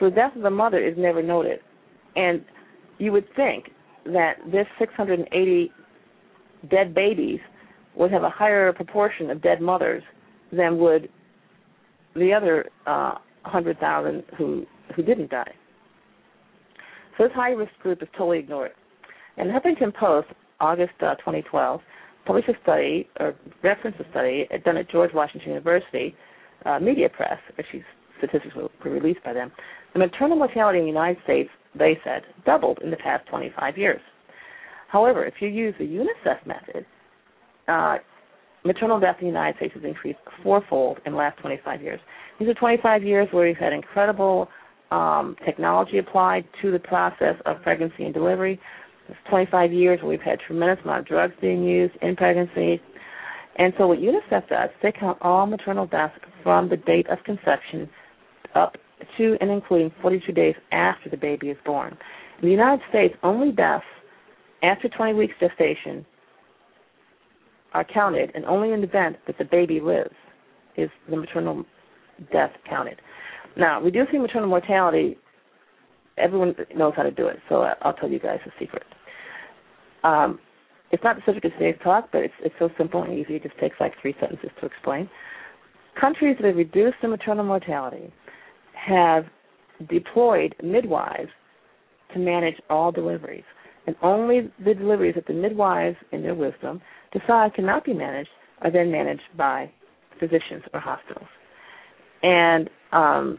So the death of the mother is never noted. And you would think that this six hundred eighty dead babies would have a higher proportion of dead mothers than would the other uh, one hundred thousand who, who didn't die. So this high-risk group is totally ignored. And the Huffington Post, August uh, twenty twelve, published a study, or referenced a study done at George Washington University, uh, Media Press, actually statistics were released by them. The maternal mortality in the United States, they said, doubled in the past twenty-five years. However, if you use the UNICEF method, uh, maternal death in the United States has increased fourfold in the last twenty-five years. These are twenty-five years where we've had incredible um, technology applied to the process of pregnancy and delivery. It's twenty-five years where we've had a tremendous amount of drugs being used in pregnancy. And so what UNICEF does, they count all maternal deaths from the date of conception up to and including forty-two days after the baby is born. In the United States, only deaths after twenty weeks gestation are counted, and only in the event that the baby lives is the maternal death counted. Now, reducing maternal mortality, everyone knows how to do it, so I'll tell you guys a secret. Um, it's not the subject of today's talk, but it's, it's so simple and easy. It just takes like three sentences to explain. Countries that have reduced the maternal mortality have deployed midwives to manage all deliveries. And only the deliveries that the midwives, in their wisdom, decide cannot be managed are then managed by physicians or hospitals. And um,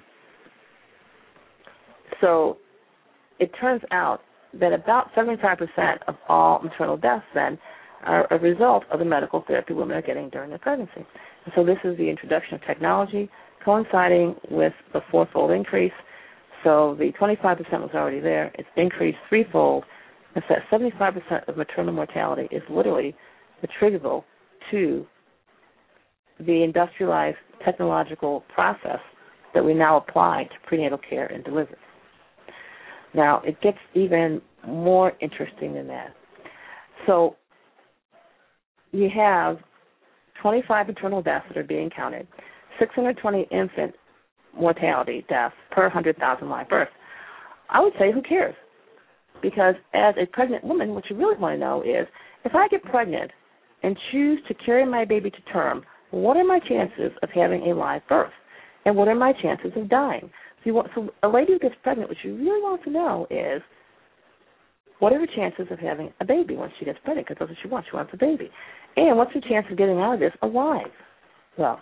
so it turns out that about seventy-five percent of all maternal deaths then are a result of the medical therapy women are getting during their pregnancy. And so this is the introduction of technology coinciding with the fourfold increase. So the twenty-five percent was already there. It's increased threefold. And so seventy-five percent of maternal mortality is literally attributable to the industrialized technological process that we now apply to prenatal care and delivery. Now, it gets even more interesting than that. So you have twenty-five maternal deaths that are being counted, six hundred twenty infant mortality deaths per one hundred thousand live births. I would say, who cares? Because as a pregnant woman, what you really want to know is, if I get pregnant and choose to carry my baby to term, what are my chances of having a live birth? And what are my chances of dying? So, you want, so a lady who gets pregnant, what you really want to know is, what are her chances of having a baby once she gets pregnant? Because that's what she wants. She wants a baby. And what's her chance of getting out of this alive? Well,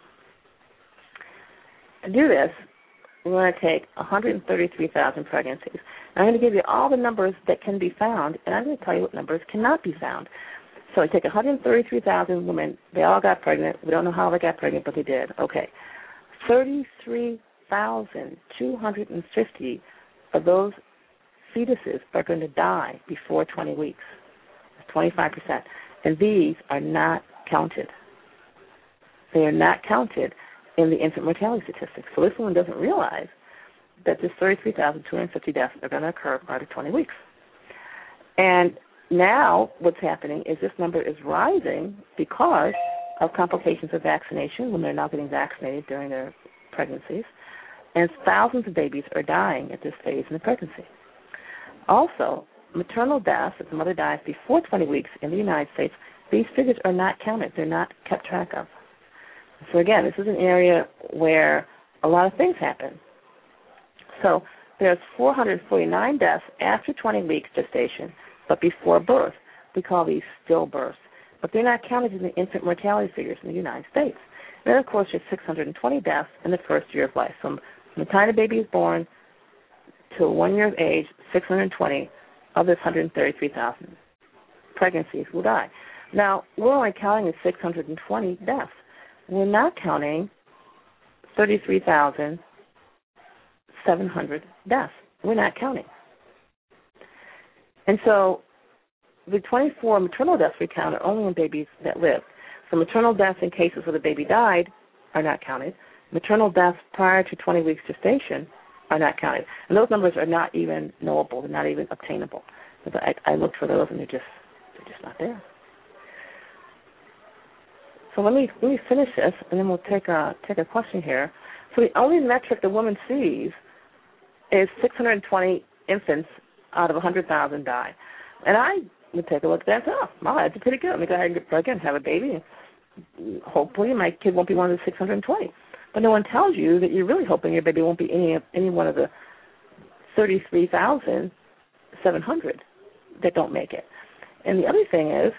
to do this, we're going to take one hundred thirty-three thousand pregnancies. And I'm going to give you all the numbers that can be found, and I'm going to tell you what numbers cannot be found. So I take one hundred thirty-three thousand women. They all got pregnant. We don't know how they got pregnant, but they did. Okay. thirty-three thousand two hundred fifty of those fetuses are going to die before twenty weeks. That's twenty-five percent. And these are not counted. They are not counted in the infant mortality statistics. So this woman doesn't realize that this thirty-three thousand two hundred fifty deaths are going to occur prior to twenty weeks. And now what's happening is this number is rising because of complications of vaccination. Women are now getting vaccinated during their pregnancies. And thousands of babies are dying at this phase in the pregnancy. Also, maternal deaths, if the mother dies before twenty weeks in the United States, these figures are not counted. They're not kept track of. So again, this is an area where a lot of things happen. So there's four hundred forty-nine deaths after twenty weeks gestation, but before birth. We call these stillbirths. But they're not counted in the infant mortality figures in the United States. Then, of course, there's six hundred twenty deaths in the first year of life. From the time the baby is born till one year of age, six hundred twenty of this one hundred thirty-three thousand pregnancies will die. Now, we're only counting the six hundred twenty deaths. We're not counting thirty-three thousand seven hundred deaths. We're not counting. And so the twenty-four maternal deaths we count are only in babies that lived. So maternal deaths in cases where the baby died are not counted. Maternal deaths prior to twenty weeks gestation are not counted. And those numbers are not even knowable. They're not even obtainable. I, I looked for those, and they're just they're just not there. So let me let me finish this, and then we'll take a take a question here. So the only metric the woman sees is six hundred twenty infants out of one hundred thousand die. And I would take a look at that and say, oh, my odds are pretty good. Let me go ahead and get pregnant and have a baby. Hopefully my kid won't be one of the six hundred twenty. But no one tells you that you're really hoping your baby won't be any, any one of the thirty-three thousand seven hundred that don't make it. And the other thing is,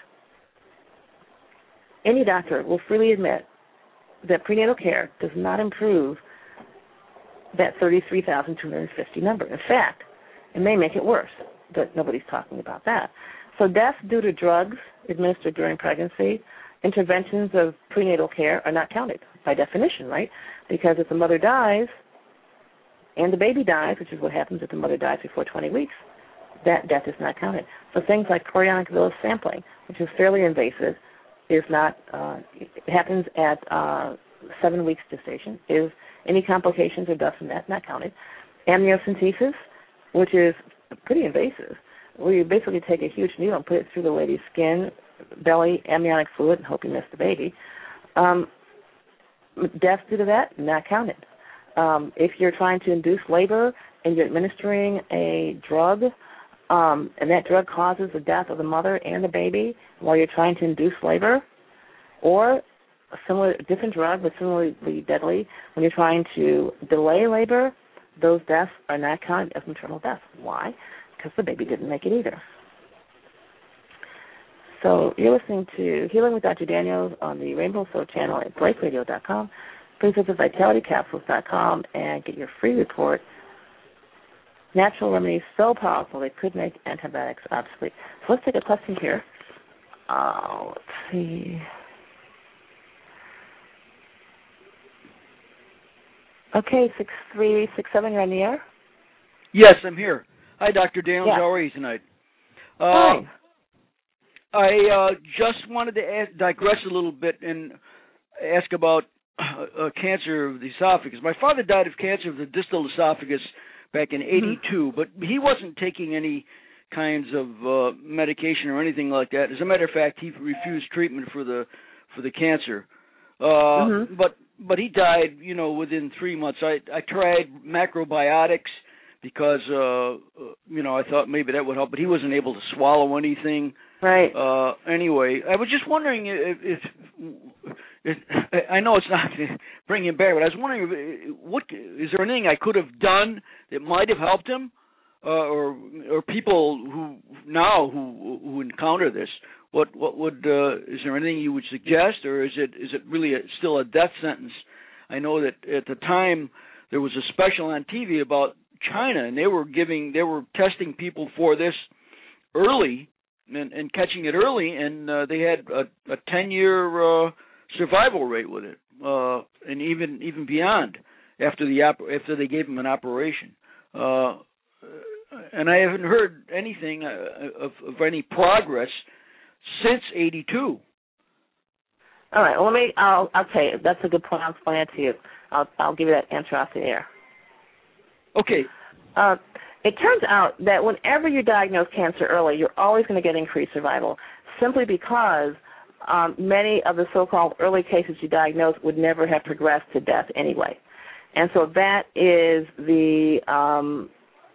any doctor will freely admit that prenatal care does not improve that thirty-three thousand two hundred fifty number. In fact, it may make it worse, but nobody's talking about that. So deaths due to drugs administered during pregnancy, interventions of prenatal care are not counted by definition, right? Because if the mother dies and the baby dies, which is what happens if the mother dies before twenty weeks, that death is not counted. So things like chorionic villus sampling, which is fairly invasive, is not, uh, it happens at uh, seven weeks gestation. If any complications or deaths from that, not counted. Amniocentesis, which is pretty invasive, where you basically take a huge needle and put it through the lady's skin, belly, amniotic fluid, and hope you miss the baby. Um, deaths due to that, not counted. Um, if you're trying to induce labor and you're administering a drug, um, and that drug causes the death of the mother and the baby while you're trying to induce labor, or a similar, different drug but similarly deadly, when you're trying to delay labor, those deaths are not counted as maternal deaths. Why? Because the baby didn't make it either. So you're listening to Healing with Doctor Daniels on the Rainbow Soul channel at blake radio dot com. Please visit vitality capsules dot com and get your free report, Natural Remedies So Powerful They Could Make Antibiotics Obsolete. So let's take a question here. Uh, let's see. Okay, six three six seven, you're on the air? Yes, I'm here. Hi, Doctor Daniels. Yeah. How are you tonight? Uh, Hi. I uh, just wanted to ask, digress a little bit and ask about uh, cancer of the esophagus. My father died of cancer of the distal esophagus back in eighty-two, mm-hmm. but he wasn't taking any kinds of uh, medication or anything like that. As a matter of fact, he refused treatment for the for the cancer. Uh, mm-hmm. But but he died, you know, within three months. I I tried macrobiotics because uh, you know I thought maybe that would help, but he wasn't able to swallow anything. Right. Uh, anyway, I was just wondering if, if, if I know it's not bringing him back, but I was wondering, if, what is there anything I could have done that might have helped him, uh, or or people who now who who encounter this? What what would uh, is there anything you would suggest, or is it is it really a, still a death sentence? I know that at the time there was a special on T V about China, and they were giving they were testing people for this early. And, and catching it early, and uh, they had a, a ten-year uh, survival rate with it, uh, and even even beyond after the op- after they gave them an operation. Uh, and I haven't heard anything uh, of, of any progress since eighty-two. All right. Well, let me. I'll I'll tell you. That's a good point. I'll explain it to you. I'll I'll give you that answer off the air. Okay. Uh, It turns out that whenever you diagnose cancer early, you're always going to get increased survival, simply because um, many of the so-called early cases you diagnose would never have progressed to death anyway. And so that is the um,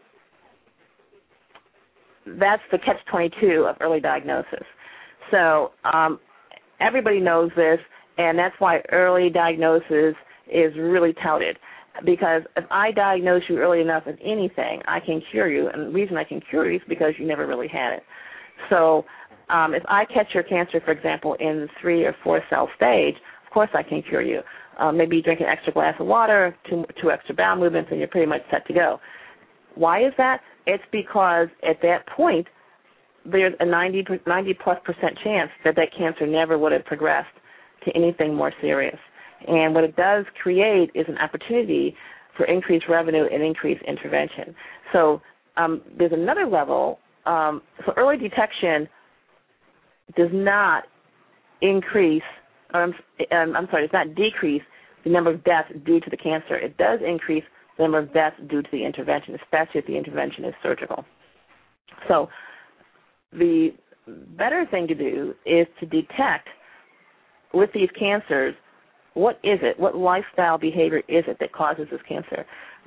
that's the catch twenty-two of early diagnosis. So um, everybody knows this, and that's why early diagnosis is really touted. Because if I diagnose you early enough with anything, I can cure you. And the reason I can cure you is because you never really had it. So um, if I catch your cancer, for example, in the three or four cell stage, of course I can cure you. Um, maybe you drink an extra glass of water, two, two extra bowel movements, and you're pretty much set to go. Why is that? It's because at that point, there's a ninety, ninety plus percent chance that that cancer never would have progressed to anything more serious. And what it does create is an opportunity for increased revenue and increased intervention. So um, there's another level. Um, so early detection does not increase, or I'm, I'm sorry, does not decrease the number of deaths due to the cancer. It does increase the number of deaths due to the intervention, especially if the intervention is surgical. So the better thing to do is to detect with these cancers, what is it? What lifestyle behavior is it that causes this cancer?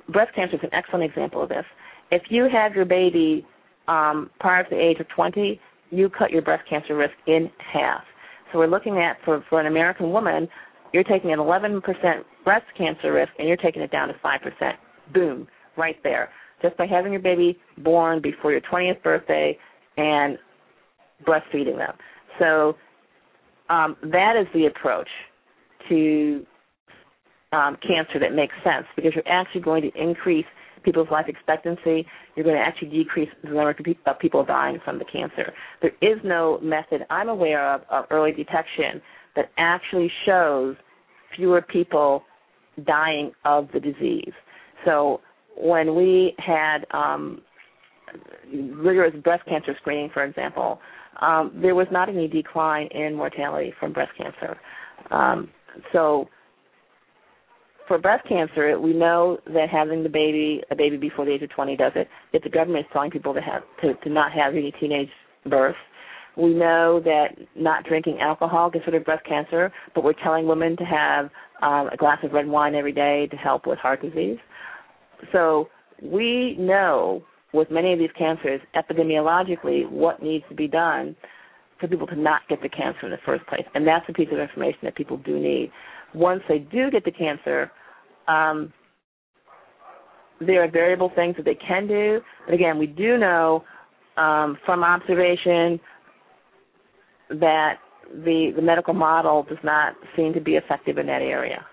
breast cancer is an excellent example of this. If you have your baby um, prior to the age of twenty, you cut your breast cancer risk in half. So we're looking at, for, for an American woman, you're taking an eleven percent breast cancer risk, and you're taking it down to five percent. Boom, right there. Just by having your baby born before your twentieth birthday and breastfeeding them. So um, that is the approach to um, cancer that makes sense, because you're actually going to increase people's life expectancy. You're going to actually decrease the number of people dying from the cancer. There is no method I'm aware of of early detection that actually shows fewer people dying of the disease. So when we had um, rigorous breast cancer screening, for example, um, there was not any decline in mortality from breast cancer. Um, so for breast cancer, we know that having the baby, a baby before the age of twenty does it. If the government is telling people to have to, to not have any teenage births. We know that not drinking alcohol gets rid of breast cancer, but we're telling women to have um, a glass of red wine every day to help with heart disease. So we know with many of these cancers, epidemiologically, what needs to be done for people to not get the cancer in the first place. And that's a piece of information that people do need. Once they do get the cancer, um, there are variable things that they can do. But again, we do know um, from observation that the, the medical model does not seem to be effective in that area.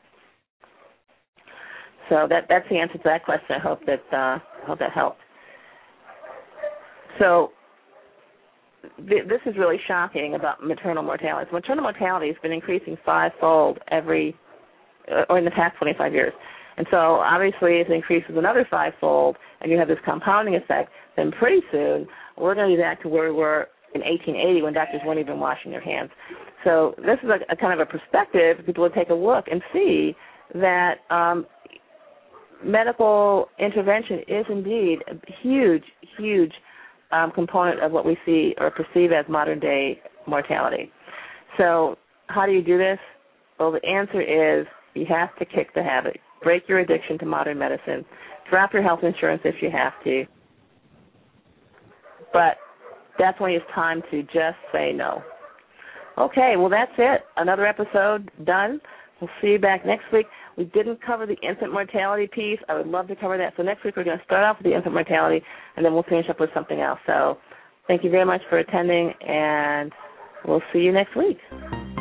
So that that's the answer to that question. I hope that uh, I hope that helped. So th- this is really shocking about maternal mortality. So maternal mortality has been increasing fivefold every, uh, or in the past twenty-five years. And so obviously if it increases another fivefold and you have this compounding effect, then pretty soon we're going to be back to where we were in eighteen eighty when doctors weren't even washing their hands. So this is a, a kind of a perspective. People would take a look and see that um, medical intervention is indeed a huge, huge um, component of what we see or perceive as modern-day mortality. So how do you do this? Well, the answer is you have to kick the habit. Break your addiction to modern medicine. Drop your health insurance if you have to. But that's when it's time to just say no. Okay, well, that's it. Another episode done. We'll see you back next week. We didn't cover the infant mortality piece. I would love to cover that. So next week we're going to start off with the infant mortality, and then we'll finish up with something else. So thank you very much for attending, and we'll see you next week.